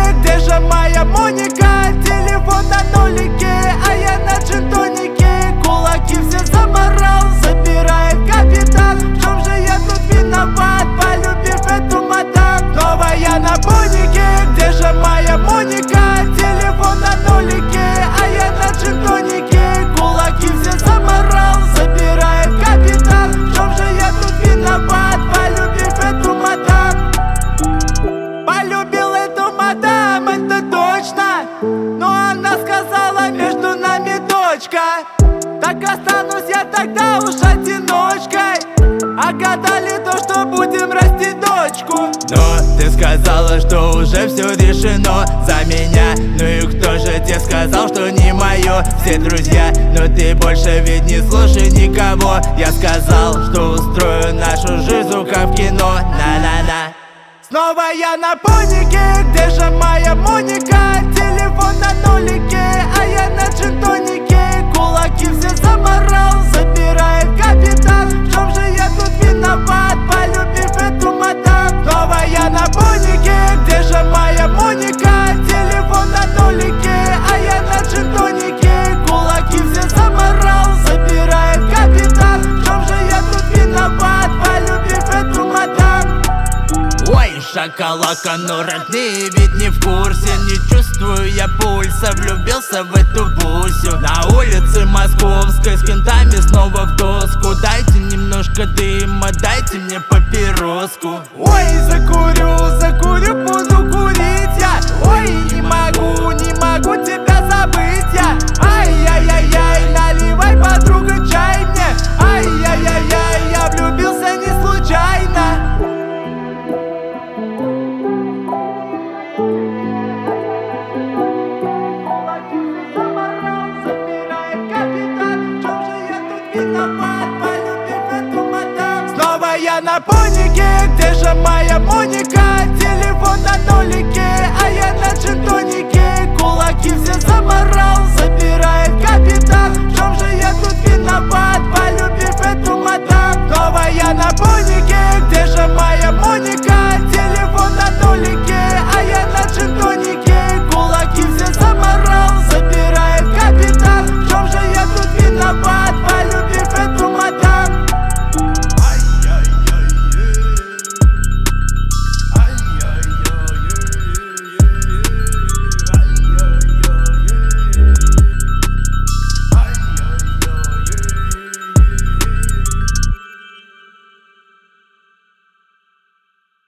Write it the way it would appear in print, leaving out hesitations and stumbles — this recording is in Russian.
где же моя Моника? Телефон на нулике, а я на джин-тонике. Кулаки все заморал, забирает капитан. В чем же я тут виноват, полюбив эту мадам? Снова я на бонике, где же моя Моника? Телефон на нулике, а я на джин-тонике. Кулаки все заморал, забирает капитан. В чем же я тут виноват, полюбив эту мадам? Полюбил эту мадам, это точно. Но она сказала, между нами дочка. Так останусь я тогда уж одиночкой. А гадали то, что будем растить дочку. Но ты сказала, что уже все решено за меня. Ну и кто же тебе сказал, что не мое? Все друзья, но ты больше ведь не слушай никого. Я сказал, что устрою нашу жизнь как в кино. На-на-на. Снова я на бонике, где же моя Моника? Телефон на нулике, а я на джин-тонике. Кулаки все заморал, забирает капитан. В чем же я тут виноват, полюбив эту мадам? Снова я на бонике, где же моя Моника? Телефон на нулике, а я на джин-тонике. Кулаки все заморал, забирает капитан. В чем же я тут виноват, полюбив эту мадам? Ой, шоколадка, но родные ведь не в курсе. Не чувствую я пульса, влюбился в эту бусю. На улице Московской с кентами снова в доску. Дайте немножко дыма, дайте мне папироску. Ой, закурю, буду курить я. Ой, не могу тебя забыть я. Ай-яй-яй-яй, наливай, подруга, чай мне. Ай-яй-яй-яй, я влюбился не случайно. Снова я на бонике, где же моя Моника? Телефон на нулике,